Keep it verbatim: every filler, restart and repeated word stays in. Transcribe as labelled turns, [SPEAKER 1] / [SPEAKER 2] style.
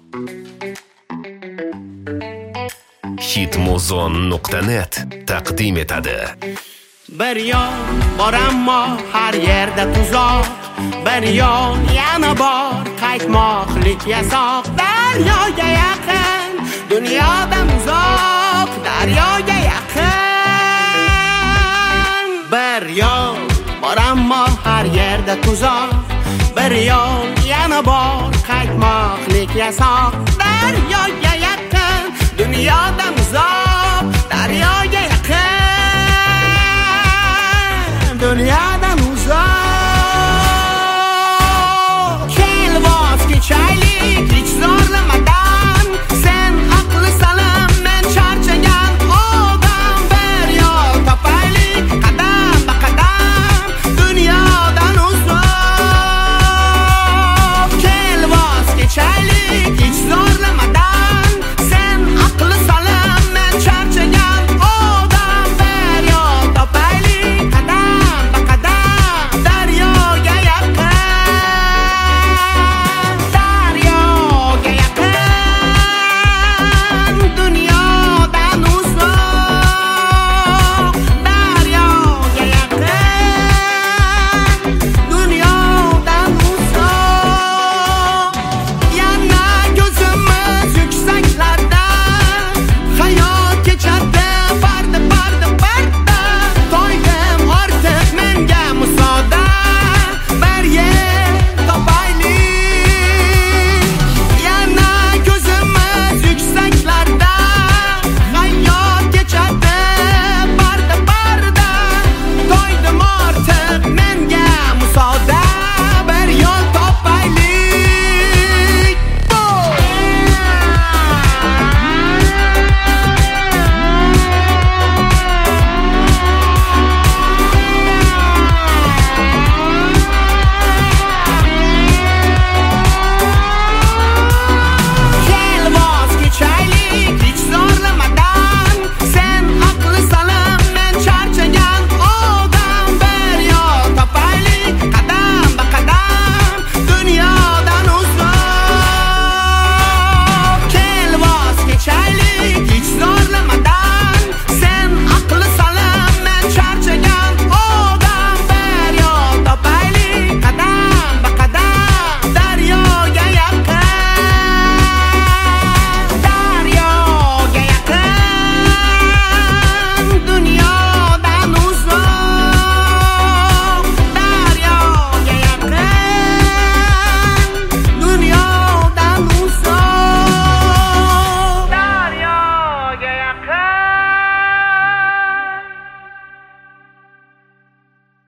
[SPEAKER 1] hitmuzon nuqta net taqdim etadi.
[SPEAKER 2] Bir yon bor ammo har yerda tuzoq, bir yon yana bor qaytmoqlik yasoq. Daryoga yaqin, dunyodan uzoq, daryoga yaqin. Bir yon bor ammo har yerda tuzoq, bir yon yana bor qaytmoqlik yasoq. Daryoga yaqin, dunyodan uzoq.